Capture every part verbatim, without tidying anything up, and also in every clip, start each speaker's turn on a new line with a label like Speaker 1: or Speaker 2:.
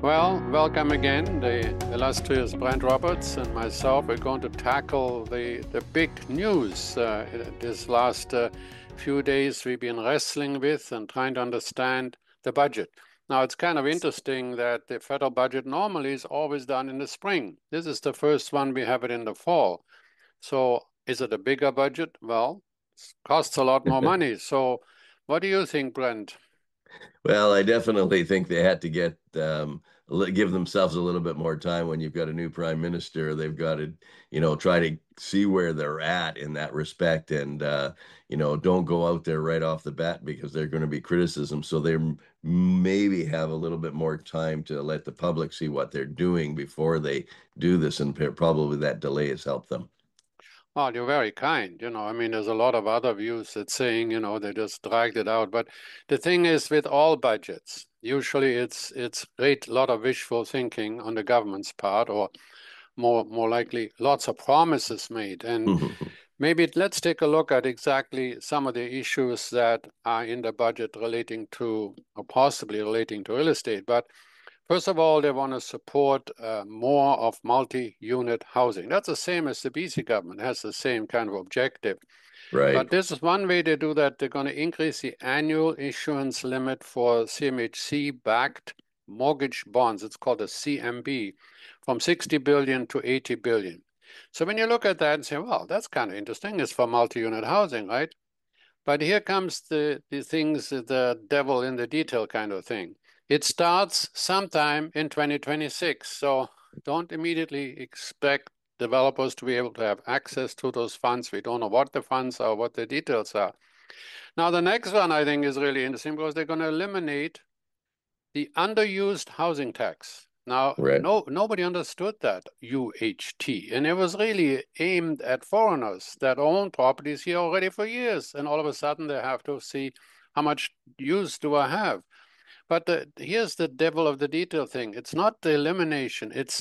Speaker 1: Well, welcome again. The illustrious Brent Roberts and myself are going to tackle the, the big news uh, this last uh, few days we've been wrestling with and trying to understand the budget. Now, it's kind of interesting that the federal budget normally is always done in the spring. This is the first one we have it in the fall. So is it a bigger budget? Well, it costs a lot more money. So what do you think, Brent?
Speaker 2: Well, I definitely think they had to get um, li- give themselves a little bit more time when you've got a new prime minister. They've got to, you know, try to see where they're at in that respect, and uh, you know, don't go out there right off the bat because they're going to be criticism. So they m- maybe have a little bit more time to let the public see what they're doing before they do this, and p- probably that delay has helped them.
Speaker 1: Well, you're very kind. You know, I mean, there's a lot of other views that saying, you know, they just dragged it out. But the thing is, with all budgets, usually it's it's great lot of wishful thinking on the government's part, or more more likely, lots of promises made. And maybe let's take a look at exactly some of the issues that are in the budget relating to, or possibly relating to real estate. But first of all, they want to support uh, more of multi-unit housing. That's the same as the B C government has the same kind of objective.
Speaker 2: Right.
Speaker 1: But this is one way to do that. They're going to increase the annual issuance limit for C M H C-backed mortgage bonds. It's called a C M B, from sixty billion to eighty billion. So when you look at that and say, well, that's kind of interesting. It's for multi-unit housing, right? But here comes the, the things, the devil in the detail kind of thing. It starts sometime in twenty twenty-six. So don't immediately expect developers to be able to have access to those funds. We don't know what the funds are, what the details are. Now, the next one I think is really interesting because they're going to eliminate the underused housing tax. Now,
Speaker 2: Right.
Speaker 1: no, nobody understood that U H T, and it was really aimed at foreigners that own properties here already for years, and all of a sudden they have to see how much use do I have. But the, here's the devil of the detail thing. It's not the elimination. It's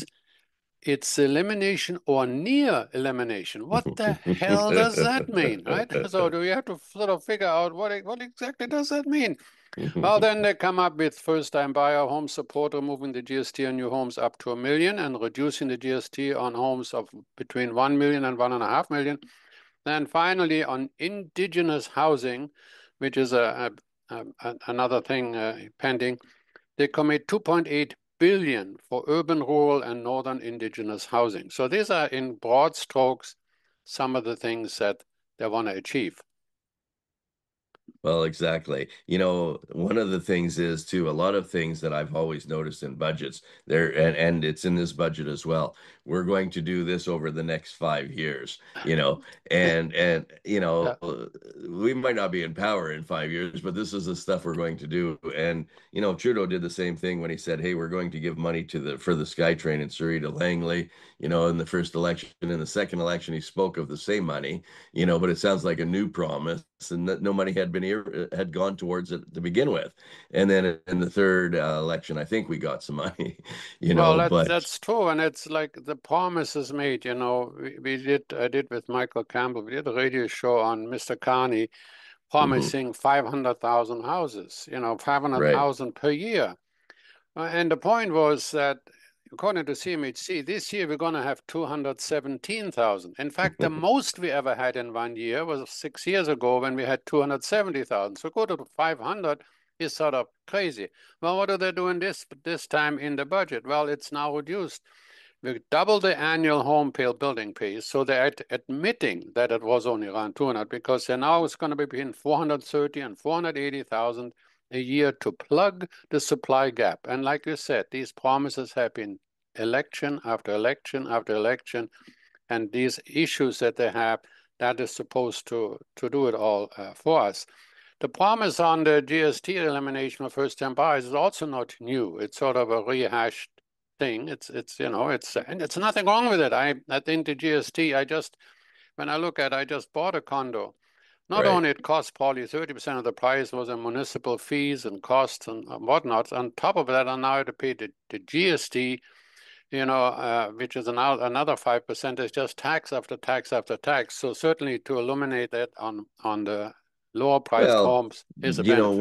Speaker 1: it's elimination or near elimination. What the hell does that mean, right? So do we have to sort of figure out what what exactly does that mean? Well, then they come up with first-time buyer home support, removing the G S T on new homes up to a million and reducing the G S T on homes of between one million and one and a half million. Then finally on indigenous housing, which is a, a, a another thing uh, pending, they commit two point eight billion for urban, rural, and northern indigenous housing. So these are in broad strokes some of the things that they want to achieve.
Speaker 2: Well, exactly. You know, one of the things is too, a lot of things that I've always noticed in budgets there, and, and it's in this budget as well. We're going to do this over the next five years, you know, and, and, you
Speaker 1: Yeah.
Speaker 2: know, we might not be in power in five years, but this is the stuff we're going to do. And, you know, Trudeau did the same thing when he said, hey, we're going to give money to the, for the SkyTrain in Surrey to Langley, you know, in the first election. In the second election, he spoke of the same money, you know, but it sounds like a new promise and that no money had been here, had gone towards it to begin with. And then in the third uh, election, I think we got some money, you
Speaker 1: Well,
Speaker 2: know,
Speaker 1: that's
Speaker 2: but
Speaker 1: that's true, and it's like the promises made. You know, we, we did I did with Michael Campbell. We did a radio show on Mister Carney,
Speaker 2: mhm,
Speaker 1: promising five hundred thousand houses. You know, five hundred
Speaker 2: right.
Speaker 1: thousand per year. Uh, and the point was that, according to C M H C, this year we're going to have two hundred seventeen thousand. In fact, the most we ever had in one year was six years ago when we had two hundred seventy thousand. So go to five hundred is sort of crazy. Well, what are they doing this this time in the budget? Well, it's now reduced. We double the annual home building pace, so they're ad admitting that it was only around two hundred because they now it's going to be between four hundred thirty and four hundred eighty thousand a year to plug the supply gap. And like you said, these promises have been election after election after election, and these issues that they have, that is supposed to, to do it all uh, for us. The promise on the G S T elimination of first-time buyers is also not new. It's sort of a rehashed thing. It's it's you know it's and it's nothing wrong with it. I I think the G S T. I just when I look at, I just bought a condo. Not
Speaker 2: Right.
Speaker 1: only it costs probably thirty percent of the price was in municipal fees and costs and whatnot. On top of that, I now have to pay the, the G S T, you know, uh, which is an, another five percent. Is just tax after tax after tax. So certainly to eliminate that on on the lower priced
Speaker 2: Well,
Speaker 1: homes is a
Speaker 2: you know, one
Speaker 1: benefit.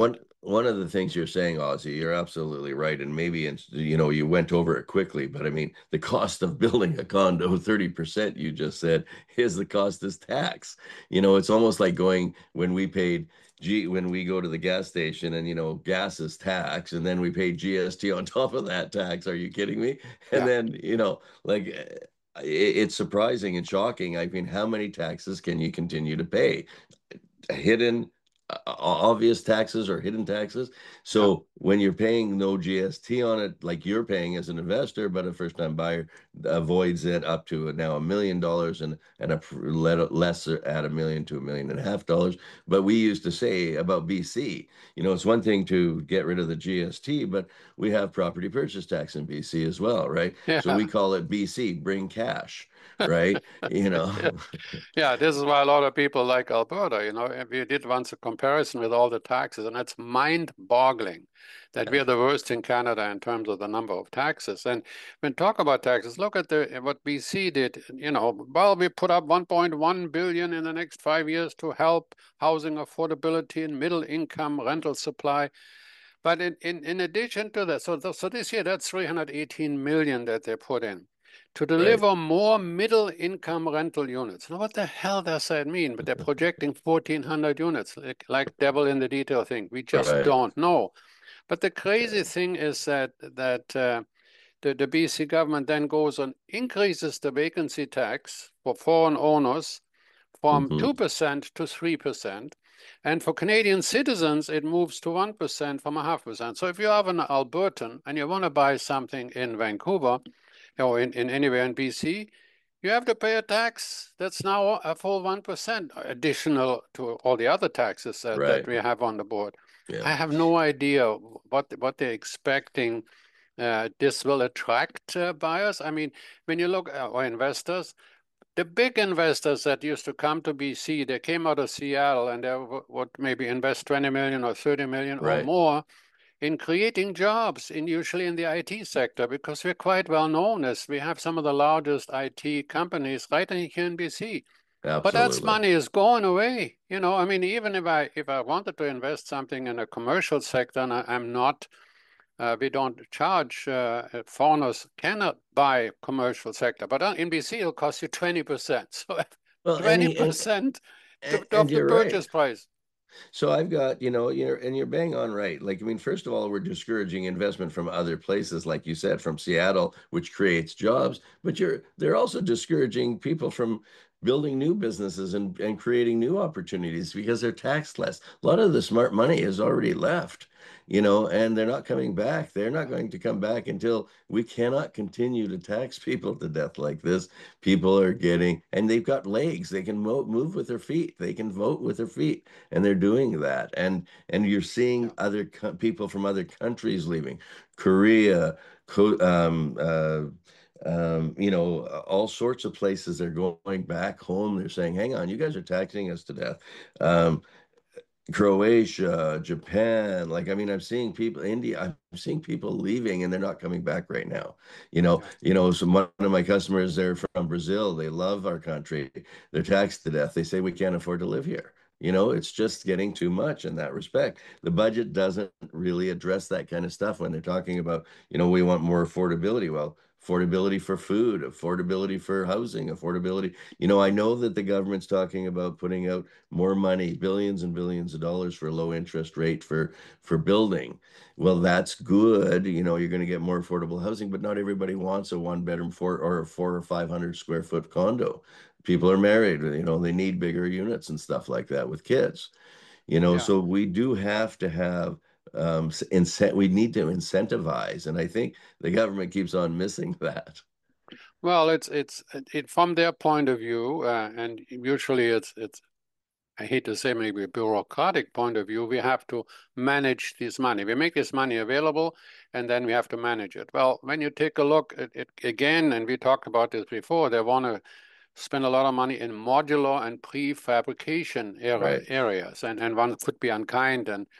Speaker 2: one of the things you're saying, Ozzy, you're absolutely right. And maybe, it's, you know, you went over it quickly, but I mean, the cost of building a condo, thirty percent you just said, is the cost is tax. You know, it's almost like going when we paid G when we go to the gas station and, you know, gas is tax, and then we pay G S T on top of that tax. Are you kidding me? And
Speaker 1: Yeah.
Speaker 2: then, you know, like it, it's surprising and shocking. I mean, how many taxes can you continue to pay? Hidden uh, obvious taxes or hidden taxes.
Speaker 1: Yeah.
Speaker 2: So when you're paying no G S T on it, like you're paying as an investor, but a first-time buyer avoids it up to now a million dollars and and a lesser at a million to a million and a half dollars. But we used to say about B C, you know, it's one thing to get rid of the G S T, but we have property purchase tax in B C as well, right? So
Speaker 1: Yeah.
Speaker 2: we call it B C, bring cash, right? You know,
Speaker 1: Yeah, this is why a lot of people like Alberta. You know, and we did once a comparison with all the taxes, and it's mind-boggling that we
Speaker 2: yeah.
Speaker 1: are the worst in Canada in terms of the number of taxes. And when talk about taxes, look at the what B C did. You know, well, we put up one point one billion in the next five years to help housing affordability and middle income rental supply. But in, in, in addition to that, so, th so this year, that's three hundred eighteen million that they put in to
Speaker 2: Right.
Speaker 1: deliver more middle income rental units. Now, what the hell does that mean? But they're projecting fourteen hundred units, like, like devil in the detail thing. We just
Speaker 2: Right.
Speaker 1: don't know. But the crazy thing is that that uh, the, the B C government then goes and increases the vacancy tax for foreign owners from
Speaker 2: hmm
Speaker 1: two percent to three percent. And for Canadian citizens, it moves to one percent from a half percent. So if you have an Albertan and you want to buy something in Vancouver or in, in anywhere in B C, you have to pay a tax that's now a full one percent additional to all the other taxes that, that
Speaker 2: Right.
Speaker 1: we have on the board.
Speaker 2: Yeah.
Speaker 1: I have no idea what, what they're expecting uh, this will attract uh, buyers. I mean, when you look at or investors, the big investors that used to come to B C, they came out of Seattle and they would maybe invest twenty million or thirty million or
Speaker 2: Right.
Speaker 1: more in creating jobs, in usually in the I T sector, because we're quite well known as we have some of the largest I T companies right in here in B C. But that
Speaker 2: Absolutely.
Speaker 1: money is going away. You know, I mean, even if I if I wanted to invest something in a commercial sector, and I, I'm not uh, we don't charge, uh, foreigners cannot buy commercial sector, but on N B C it'll cost you twenty percent. So
Speaker 2: Well, and he, and
Speaker 1: twenty percent
Speaker 2: and and
Speaker 1: of the
Speaker 2: you're right.
Speaker 1: purchase price.
Speaker 2: So I've got, you know, you're and you're bang on right. Like, I mean, first of all, we're discouraging investment from other places, like you said, from Seattle, which creates jobs, but you're they're also discouraging people from building new businesses and, and creating new opportunities because they're taxed less. A lot of the smart money has already left, you know, and they're not coming back. They're not going to come back until we cannot continue to tax people to death like this. People are getting, and they've got legs. They can mo move with their feet. They can vote with their feet, and they're doing that. And and you're seeing
Speaker 1: Yeah,
Speaker 2: other people from other countries leaving, Korea, co um, uh, um, you know, all sorts of places. They're going back home. They're saying, "Hang on, you guys are taxing us to death." Um, Croatia, Japan. Like, I mean, I'm seeing people, India, I'm seeing people leaving and they're not coming back right now. You know,
Speaker 1: yeah,
Speaker 2: you know, so one of my customers, they're from Brazil. They love our country. They're taxed to death. They say we can't afford to live here. You know, it's just getting too much in that respect. The budget doesn't really address that kind of stuff when they're talking about, you know, we want more affordability. Well, affordability for food, affordability for housing, affordability. You know, I know that the government's talking about putting out more money, billions and billions of dollars for a low interest rate for for building. Well, that's good. You know, you're going to get more affordable housing, but not everybody wants a one bedroom four or a four or five hundred square foot condo. People are married, you know, they need bigger units and stuff like that with kids. You know,
Speaker 1: yeah.
Speaker 2: so we do have to have um incent we need to incentivize, and I think the government keeps on missing that.
Speaker 1: Well, it's it's it from their point of view, uh, and usually it's it's I hate to say maybe a bureaucratic point of view, we have to manage this money. We make this money available and then we have to manage it. Well, when you take a look at it again, and we talked about this before, they want to spend a lot of money in modular and prefabrication era,
Speaker 2: Right.
Speaker 1: areas, and, and one could be unkind and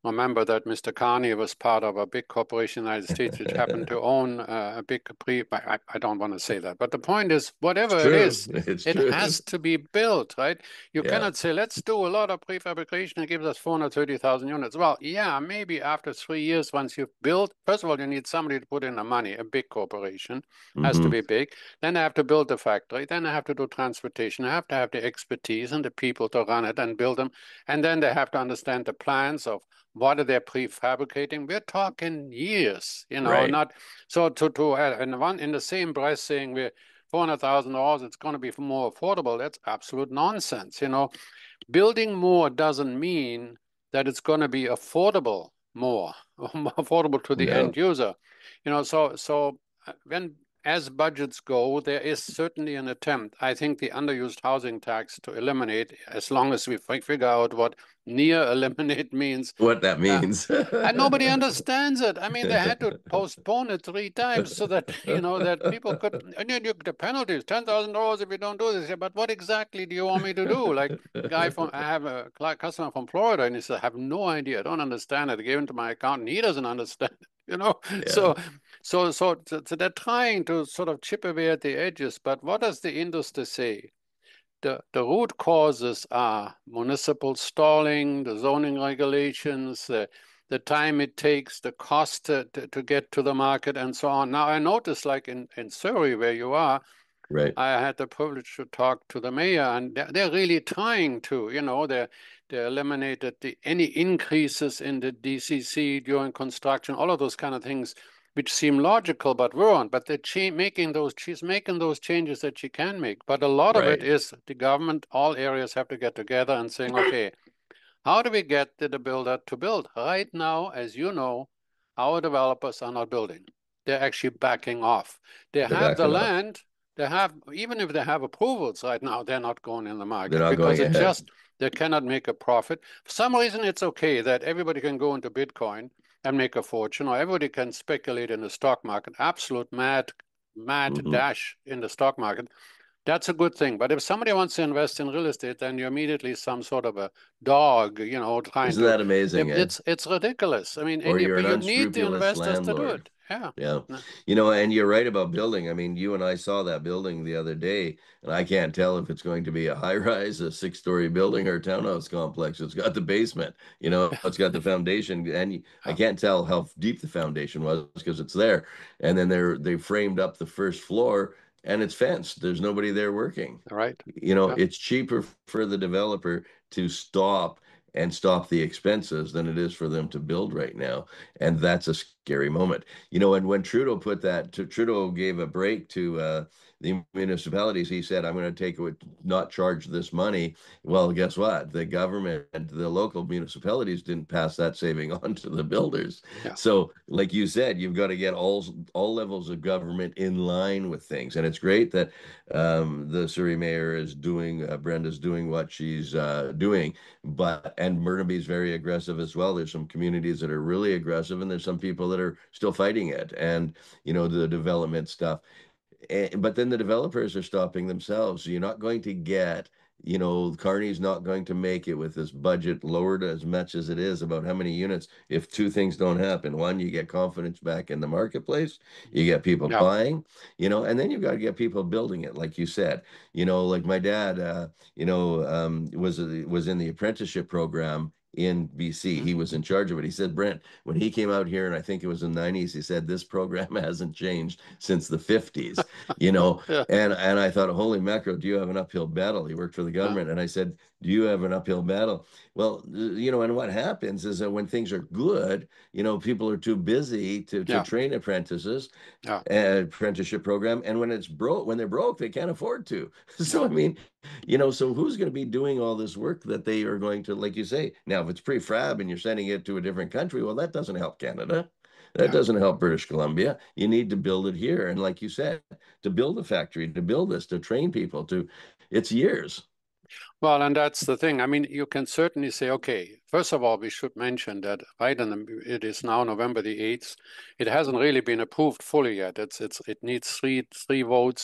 Speaker 1: remember that Mister Carney was part of a big corporation in the United States which happened to own uh, a big pre. I, I don't want to say that, but the point is,
Speaker 2: It's
Speaker 1: whatever it
Speaker 2: true.
Speaker 1: is,
Speaker 2: It's
Speaker 1: it
Speaker 2: true.
Speaker 1: has to be built, right? You
Speaker 2: Yeah.
Speaker 1: cannot say, let's do a lot of prefabrication and give us four hundred thirty thousand units. Well, yeah, maybe after three years, once you've built, first of all, you need somebody to put in the money. A big corporation has to
Speaker 2: Hmm.
Speaker 1: be big. Then they have to build the factory. Then they have to do transportation. They have to have the expertise and the people to run it and build them. And then they have to understand the plans of what are they prefabricating. We're talking years, you know,
Speaker 2: Right.
Speaker 1: not so to to uh, in one in the same breath saying we're four hundred thousand dollars, it's going to be more affordable. That's absolute nonsense. You know, building more doesn't mean that it's going to be affordable more, more affordable to the
Speaker 2: No.
Speaker 1: end user. You know, so so uh, when as budgets go, there is certainly an attempt. I think the underused housing tax to eliminate, as long as we figure out what near eliminate means.
Speaker 2: What that
Speaker 1: Uh,
Speaker 2: means.
Speaker 1: and nobody understands it. I mean, they had to postpone it three times so that, you know, that people could, and then you, the penalty is ten thousand dollars if you don't do this. Yeah, but what exactly do you want me to do? Like, guy from, I have a customer from Florida and he said, I have no idea. I don't understand it. I gave it to my accountant. He doesn't understand it, you know?
Speaker 2: Yeah.
Speaker 1: So, so, so, so they're trying to sort of chip away at the edges. But what does the industry say? The, the root causes are municipal stalling, the zoning regulations, the, the time it takes, the cost to, to, to get to the market, and so on. Now, I noticed, like in, in Surrey, where you are,
Speaker 2: Right.
Speaker 1: I had the privilege to talk to the mayor, and they're, they're really trying to, you know, they they eliminated the, any increases in the D C C during construction, all of those kind of things which seem logical but weren't. But they're making those, she's making those changes that she can make. But a lot of it
Speaker 2: Right.
Speaker 1: is the government, all areas have to get together and saying, okay, how do we get the builder to build? Right now, as you know, our developers are not building. They're actually backing off. They
Speaker 2: They're
Speaker 1: have the
Speaker 2: backing off.
Speaker 1: land. They have, even if they have approvals right now, they're not going in the
Speaker 2: They're
Speaker 1: market
Speaker 2: not
Speaker 1: because
Speaker 2: going
Speaker 1: it
Speaker 2: ahead.
Speaker 1: just, they cannot make a profit. For some reason, it's okay that everybody can go into Bitcoin and make a fortune, or everybody can speculate in the stock market. Absolute mad, mad
Speaker 2: Hmm.
Speaker 1: dash in the stock market. That's a good thing. But if somebody wants to invest in real estate, then you're immediately some sort of a dog, you know, trying
Speaker 2: Isn't
Speaker 1: to.
Speaker 2: that amazing, eh?
Speaker 1: It's it's ridiculous. I mean,
Speaker 2: Or
Speaker 1: and you,
Speaker 2: you're
Speaker 1: but
Speaker 2: an
Speaker 1: you need the
Speaker 2: unscrupulous
Speaker 1: investors to do
Speaker 2: landlord.
Speaker 1: it. Yeah.
Speaker 2: Yeah. You know, and you're right about building. I mean, you and I saw that building the other day, and I can't tell if it's going to be a high rise, a six story building, or a townhouse complex. It's got the basement, you know, it's got the foundation, and I
Speaker 1: Yeah.
Speaker 2: can't tell how deep the foundation was because it's there. And then they're they framed up the first floor and it's fenced. There's nobody there working.
Speaker 1: Right.
Speaker 2: You know,
Speaker 1: Yeah.
Speaker 2: it's cheaper for the developer to stop and stop the expenses than it is for them to build right now. And that's a scary moment. You know, and when Trudeau put that, to, Trudeau gave a break to uh, the municipalities. He said, I'm going to take it, not charge this money. Well, guess what? The government and the local municipalities didn't pass that saving on to the builders.
Speaker 1: Yeah.
Speaker 2: So, like you said, you've got to get all all levels of government in line with things. And it's great that um, the Surrey mayor is doing, uh, Brenda's doing what she's uh, doing, but and Burnaby is very aggressive as well. There's some communities that are really aggressive, and there's some people that are still fighting it, and you know the development stuff. And, but then the developers are stopping themselves. So you're not going to get, you know, Carney's not going to make it with this budget lowered as much as it is about how many units if two things don't happen. One, you get confidence back in the marketplace, you get people
Speaker 1: Yeah.
Speaker 2: buying, you know, and then you've got to get people building it, like you said. You know, like my dad, uh, you know, um, was was in the apprenticeship program in B C.
Speaker 1: Mhm.
Speaker 2: He was in charge of it. He said, Brent, when he came out here, and I think it was in the nineties, he said, this program hasn't changed since the fifties, you know.
Speaker 1: Yeah.
Speaker 2: And and I thought, holy mackerel, do you have an uphill battle? He worked for the
Speaker 1: Yeah.
Speaker 2: government. And I said, do you have an uphill battle? Well, you know, and what happens is that when things are good, you know, people are too busy to, to
Speaker 1: Yeah.
Speaker 2: train apprentices,
Speaker 1: Yeah.
Speaker 2: uh, apprenticeship program. And when it's broke, when they're broke, they can't afford to. So,
Speaker 1: Yeah.
Speaker 2: I mean, you know, so who's going to be doing all this work that they are going to, like you say, now, if it's prefab and you're sending it to a different country, well, that doesn't help Canada. That
Speaker 1: Yeah.
Speaker 2: doesn't help British Columbia. You need to build it here. And like you said, to build a factory, to build this, to train people, to, it's years.
Speaker 1: Well, and that's the thing. I mean, you can certainly say, okay, first of all, we should mention that right in the, it is now November the eighth. It hasn't really been approved fully yet. It's it's it needs three three votes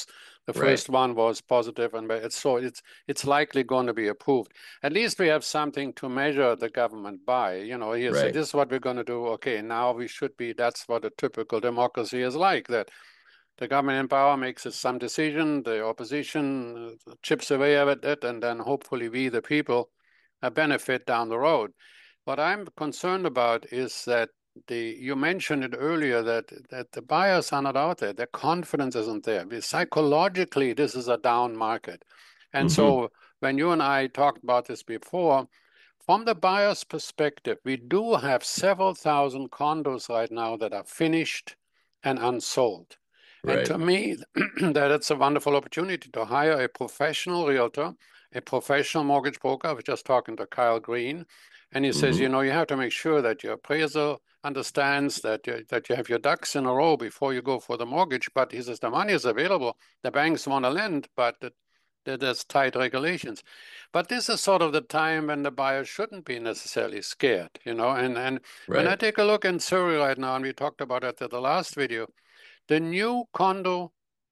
Speaker 1: The
Speaker 2: Right.
Speaker 1: first one was positive, and it's so it's it's likely going to be approved. At least we have something to measure the government by. You know, you say
Speaker 2: Right.
Speaker 1: this is what we're going to do. Okay, now we should be. That's what a typical democracy is like. That the government in power makes some decision, the opposition uh, chips away at it, and then hopefully we, the people, uh, benefit down the road. What I'm concerned about is that the you mentioned it earlier that that the buyers are not out there. Their confidence isn't there. Psychologically, this is a down market. And
Speaker 2: Hmm.
Speaker 1: so when you and I talked about this before, from the buyer's perspective, we do have several thousand condos right now that are finished and unsold. And
Speaker 2: Right.
Speaker 1: to me, that it's a wonderful opportunity to hire a professional realtor, a professional mortgage broker. I was just talking to Kyle Green, and he says, you
Speaker 2: Hmm.
Speaker 1: know, you have to make sure that your appraiser understands that you, that you have your ducks in a row before you go for the mortgage. But he says the money is available. The banks want to lend, but it, there's tight regulations. But this is sort of the time when the buyer shouldn't be necessarily scared, you know. And and when I
Speaker 2: Right.
Speaker 1: take a look in Surrey right now, and we talked about it at the last video, the new condo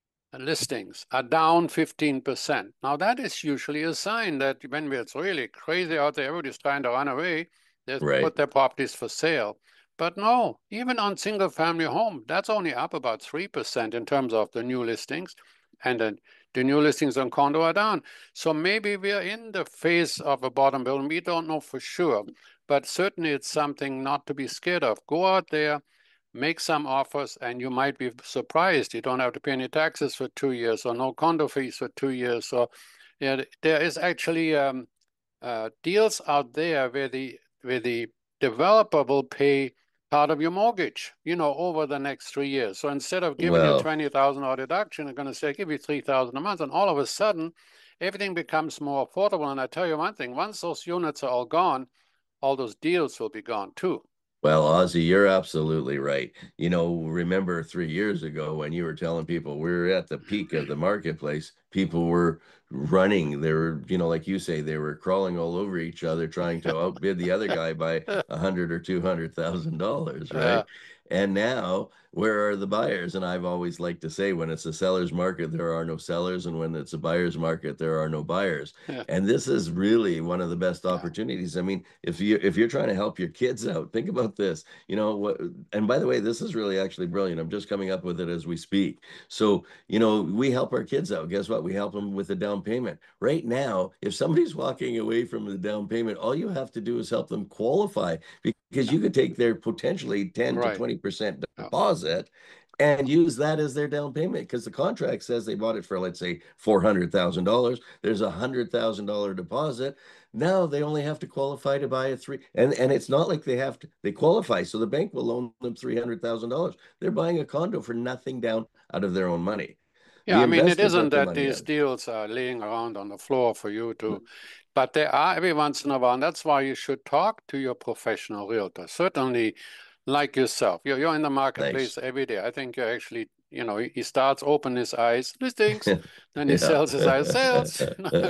Speaker 1: listings are down fifteen percent. Now, that is usually a sign that when it's really crazy out there, everybody's trying to run away, they
Speaker 2: Right.
Speaker 1: put their properties for sale. But no, even on single family home, that's only up about three percent in terms of the new listings. And then the new listings on condo are down. So maybe we're in the phase of a bottom building. We don't know for sure, but certainly it's something not to be scared of. Go out there, make some offers, and you might be surprised. You don't have to pay any taxes for two years or no condo fees for two years. So yeah, there is actually um, uh, deals out there where the where the developer will pay part of your mortgage, you know, over the next three years. So instead of giving you
Speaker 2: Well,
Speaker 1: twenty thousand dollar deduction, they're going to say, give you three thousand a month. And all of a sudden, everything becomes more affordable. And I tell you one thing, once those units are all gone, all those deals will be gone too.
Speaker 2: Well, Ozzy, you're absolutely right. You know, remember three years ago when you were telling people we were at the peak of the marketplace, people were running. They were, you know, like you say, they were crawling all over each other trying to outbid the other guy by a hundred or two hundred thousand dollars,
Speaker 1: Uh,
Speaker 2: right? And now, where are the buyers? And I've always liked to say, when it's a seller's market, there are no sellers, and when it's a buyer's market, there are no buyers.
Speaker 1: yeah,
Speaker 2: And this is really one of the best
Speaker 1: yeah.
Speaker 2: opportunities. I mean, if you if you're trying to help your kids out, think about this. You know what? And by the way, this is really actually brilliant. I'm just coming up with it as we speak. So, you know, we help our kids out. Guess what? We help them with the down payment. Right now, if somebody's walking away from the down payment, all you have to do is help them qualify because
Speaker 1: Yeah,
Speaker 2: you could take their potentially ten to
Speaker 1: right.
Speaker 2: twenty percent
Speaker 1: Yeah.
Speaker 2: deposit and use that as their down payment because the contract says they bought it for, let's say, four hundred thousand dollars. There's a one hundred thousand dollars deposit. Now they only have to qualify to buy a three, and and it's not like they have to, they qualify, so the bank will loan them three hundred thousand dollars. They're buying a condo for nothing down out of their own money.
Speaker 1: Yeah,
Speaker 2: The
Speaker 1: I mean, it
Speaker 2: investor
Speaker 1: isn't
Speaker 2: put the
Speaker 1: that
Speaker 2: money
Speaker 1: these
Speaker 2: in.
Speaker 1: deals are laying around on the floor for you to, but they are every once in a while. And that's why you should talk to your professional realtor. Certainly, like yourself, you're, you're in the marketplace
Speaker 2: Nice.
Speaker 1: every day. I think you're actually, you know, he starts open his eyes, listings, then he
Speaker 2: Yeah.
Speaker 1: sells his eyes, sales,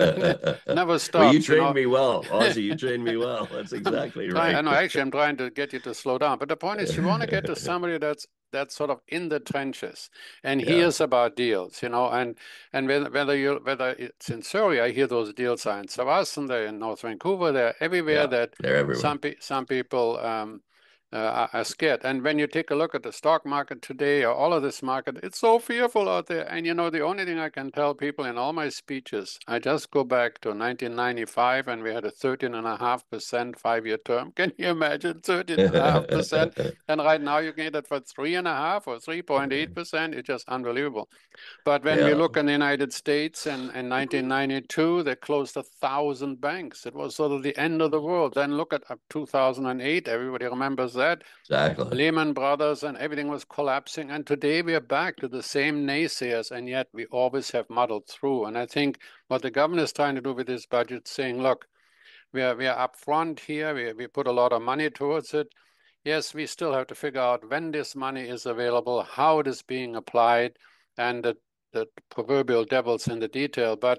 Speaker 1: never
Speaker 2: Well, you
Speaker 1: stops, you
Speaker 2: trained
Speaker 1: know.
Speaker 2: me well, Ozzy. You trained me well. That's
Speaker 1: I'm
Speaker 2: exactly
Speaker 1: trying, I
Speaker 2: right.
Speaker 1: know, actually, I'm trying to get you to slow down. But the point is, you want to get to somebody that's that's sort of in the trenches and
Speaker 2: Yeah.
Speaker 1: hears about deals, you know, and and whether whether you whether it's in Surrey, I hear those deals are in Savassan, they're in North Vancouver, they're everywhere
Speaker 2: Yeah.
Speaker 1: that
Speaker 2: They're everywhere.
Speaker 1: some pe some people um, uh, are, are scared. And when you take a look at the stock market today or all of this market, it's so fearful out there. And you know, the only thing I can tell people in all my speeches, I just go back to nineteen ninety-five and we had a thirteen and a half percent five-year term. Can you imagine thirteen and a half percent? And right now you can get it for three and a half or three point eight percent. It's just unbelievable. But when we
Speaker 2: Yeah.
Speaker 1: look in the United States in, in nineteen ninety-two, they closed a thousand banks. It was sort of the end of the world. Then look at uh, two thousand eight. Everybody remembers that.
Speaker 2: Exactly.
Speaker 1: Lehman Brothers and everything was collapsing. And today we are back to the same naysayers, and yet we always have muddled through. And I think what the government is trying to do with this budget, saying, look, we are we are upfront here. We we put a lot of money towards it. Yes, we still have to figure out when this money is available, how it is being applied, and the the proverbial devil's in the detail. But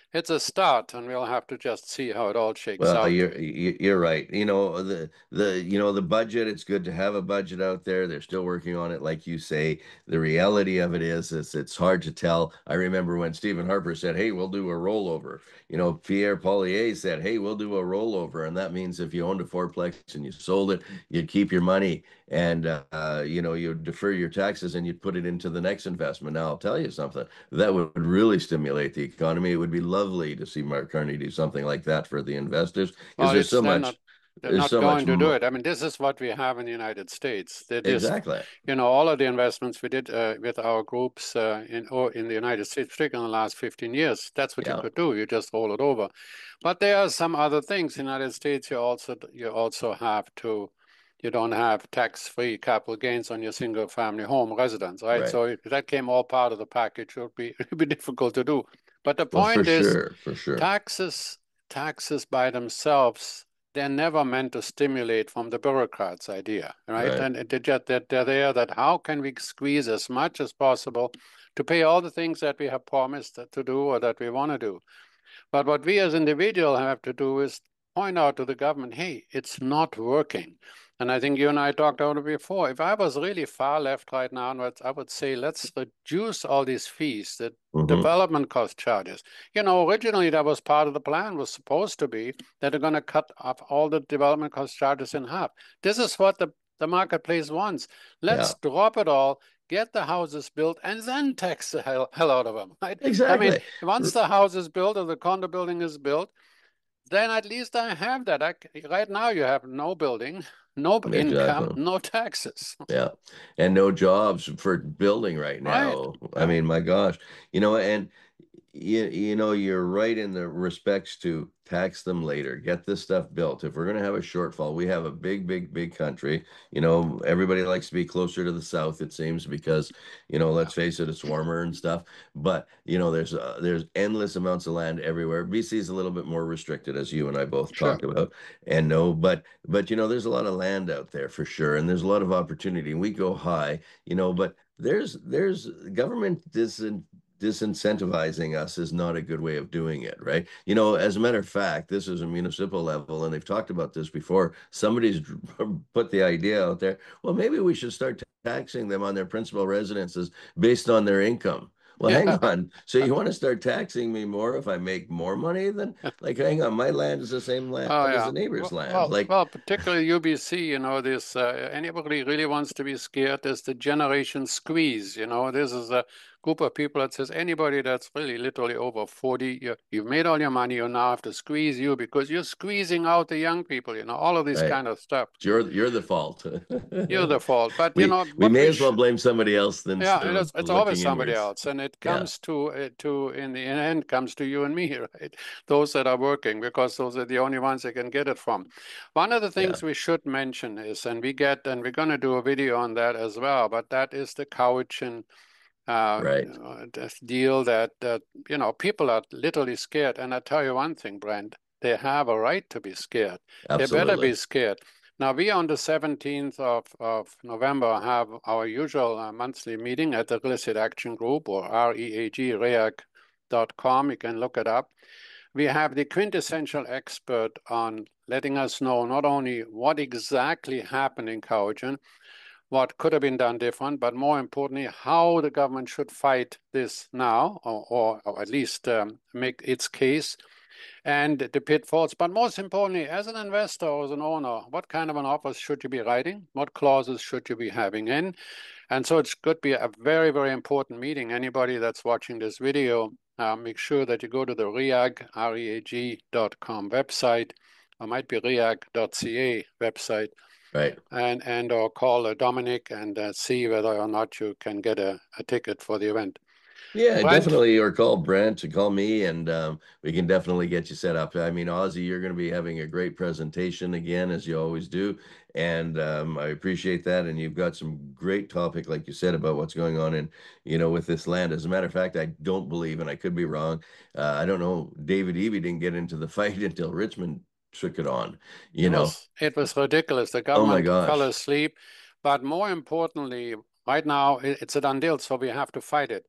Speaker 1: it's a start, and we'll have to just see how it all shakes
Speaker 2: Well,
Speaker 1: out.
Speaker 2: you're you- you're right. You know, the the you know the budget, it's good to have a budget out there. They're still working on it, like you say. The reality of it is, is it's hard to tell. I remember when Stephen Harper said, "Hey, we'll do a rollover." You know, Pierre Poilievre said, "Hey, we'll do a rollover." And that means if you owned a fourplex and you sold it, you'd keep your money and uh, you know, you'd defer your taxes and you'd put it into the next investment. Now, I'll tell you something. That would really stimulate the economy. It would be lovely to see Mark Carney do something like that for the investors because
Speaker 1: Well,
Speaker 2: there's
Speaker 1: it's
Speaker 2: so
Speaker 1: they're not
Speaker 2: much,
Speaker 1: they're
Speaker 2: there's
Speaker 1: not
Speaker 2: so much
Speaker 1: going to do
Speaker 2: mo
Speaker 1: it. I mean, this is what we have in the United States. They just,
Speaker 2: exactly.
Speaker 1: you know, all of the investments we did uh, with our groups uh, in or in the United States, particularly in the last fifteen years, that's what you
Speaker 2: Yeah,
Speaker 1: could do. You just roll it over. But there are some other things. In the United States, you also you also have to, you don't have tax-free capital gains on your single-family home residence, right?
Speaker 2: right.
Speaker 1: So if that came all part of the package, it would be it would be difficult to do. But the
Speaker 2: Well, for
Speaker 1: point is,
Speaker 2: sure, for sure.
Speaker 1: taxes taxes by themselves, they're never meant to stimulate from the bureaucrats idea, right?
Speaker 2: Right.
Speaker 1: And they just that they're there that how can we squeeze as much as possible to pay all the things that we have promised to do or that we want to do. But what we as individuals have to do is point out to the government, hey, it's not working. And I think you and I talked about it before. If I was really far left right now, I would say let's reduce all these fees, the
Speaker 2: Hmm.
Speaker 1: development cost charges. You know, originally that was part of the plan, was supposed to be that they're going to cut off all the development cost charges in half. This is what the, the marketplace wants. Let's
Speaker 2: Yeah,
Speaker 1: drop it all, get the houses built, and then tax the hell, hell out of them, right? I mean,
Speaker 2: exactly.
Speaker 1: once
Speaker 2: R-
Speaker 1: the house is built or the condo building is built, then at least I have that. I, right now, you have no building, no income,
Speaker 2: Exactly.
Speaker 1: no taxes.
Speaker 2: Yeah. And no jobs for building right
Speaker 1: Right.
Speaker 2: now. I
Speaker 1: Yeah.
Speaker 2: mean, my gosh, you know, and you, you know, you're right in the respects to tax them later, get this stuff built. If we're going to have a shortfall, we have a big, big, big country. You know, everybody likes to be closer to the south, it seems, because, you know,
Speaker 1: Yeah.
Speaker 2: let's face it, it's warmer and stuff. But, you know, there's uh, there's endless amounts of land everywhere. B C is a little bit more restricted, as you and I both
Speaker 1: Sure.
Speaker 2: talked about. And no, but, but, you know, there's a lot of land out there for sure. And there's a lot of opportunity. And we go high, you know, but there's, there's government isn't disincentivizing us is not a good way of doing it, right? You know, as a matter of fact, this is a municipal level, and they've talked about this before. Somebody's put the idea out there. Well, maybe we should start taxing them on their principal residences based on their income. Well, hang
Speaker 1: Yeah.
Speaker 2: on. So you want to start taxing me more if I make more money than like, hang on, my land is the same land
Speaker 1: Oh
Speaker 2: as
Speaker 1: yeah.
Speaker 2: the neighbor's
Speaker 1: Well,
Speaker 2: land.
Speaker 1: well,
Speaker 2: Like,
Speaker 1: well, particularly U B C, you know, this uh, anybody really wants to be scared is the generation squeeze. You know, this is a group of people that says anybody that's really literally over forty, you, you've made all your money, you now have to squeeze you because you're squeezing out the young people, you know, all of this
Speaker 2: right.
Speaker 1: kind of stuff.
Speaker 2: It's your you're the fault.
Speaker 1: You're the fault. But you
Speaker 2: we
Speaker 1: know
Speaker 2: we
Speaker 1: what
Speaker 2: may
Speaker 1: we
Speaker 2: as well
Speaker 1: sh
Speaker 2: blame somebody else than
Speaker 1: yeah,
Speaker 2: instead
Speaker 1: and
Speaker 2: of
Speaker 1: it's, it's always
Speaker 2: looking
Speaker 1: somebody
Speaker 2: inwards.
Speaker 1: else, and it
Speaker 2: Yeah,
Speaker 1: comes to uh, to in the end comes to you and me, right? Those that are working because those are the only ones that can get it from. One of the
Speaker 2: yeah,
Speaker 1: things we should mention is, and we get, and we're going to do a video on that as well, but that is the Cowichan uh,
Speaker 2: right.
Speaker 1: uh, this deal that that you know people are literally scared. And I tell you one thing, Brent, they have a right to be scared. They better be
Speaker 2: Absolutely.
Speaker 1: scared. Now, we on the seventeenth of, of November have our usual uh, monthly meeting at the Real Estate Action Group or R E A G, reag dot com. You can look it up. We have the quintessential expert on letting us know not only what exactly happened in Cowichan, what could have been done different, but more importantly, how the government should fight this now, or, or, or at least um, make its case, and the pitfalls. But most importantly, as an investor or as an owner, what kind of an offer should you be writing? What clauses should you be having in? And so it could be a very, very important meeting. Anybody that's watching this video, uh, make sure that you go to the REAG, R E A G dot com website, or might be reag dot c a website,
Speaker 2: Right.
Speaker 1: and and or call uh, Dominic and uh, see whether or not you can get a, a ticket for the event.
Speaker 2: Yeah,
Speaker 1: Brent,
Speaker 2: definitely. Or call Brent to call me, and um, we can definitely get you set up. I mean, Ozzy, you're going to be having a great presentation again, as you always do, and um, I appreciate that. And you've got some great topic, like you said, about what's going on in, you know, with this land. As a matter of fact, I don't believe, and I could be wrong. Uh, I don't know. David Eby didn't get into the fight until Richmond took it on.
Speaker 1: it
Speaker 2: You know.
Speaker 1: was it was ridiculous. The
Speaker 2: Oh my
Speaker 1: government fell
Speaker 2: gosh.
Speaker 1: asleep, but more importantly, right now it's a done deal, so we have to fight it.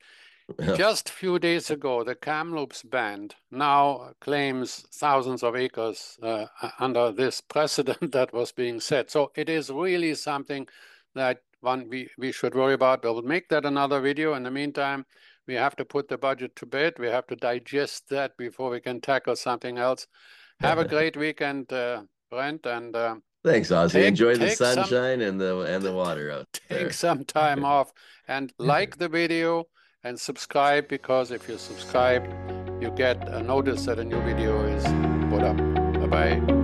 Speaker 1: Just a few days ago, the Kamloops band now claims thousands of acres uh, under this precedent that was being set. So it is really something that one we, we should worry about. We'll make that another video. In the meantime, we have to put the budget to bed. We have to digest that before we can tackle something else. Have a great weekend, uh, Brent, and uh,
Speaker 2: Thanks, Ozzy.
Speaker 1: take
Speaker 2: Enjoy the
Speaker 1: take some
Speaker 2: sunshine and the and the water out
Speaker 1: take
Speaker 2: there.
Speaker 1: some time off and like the video and subscribe, because if you subscribe, you get a notice that a new video is put up. Bye-bye.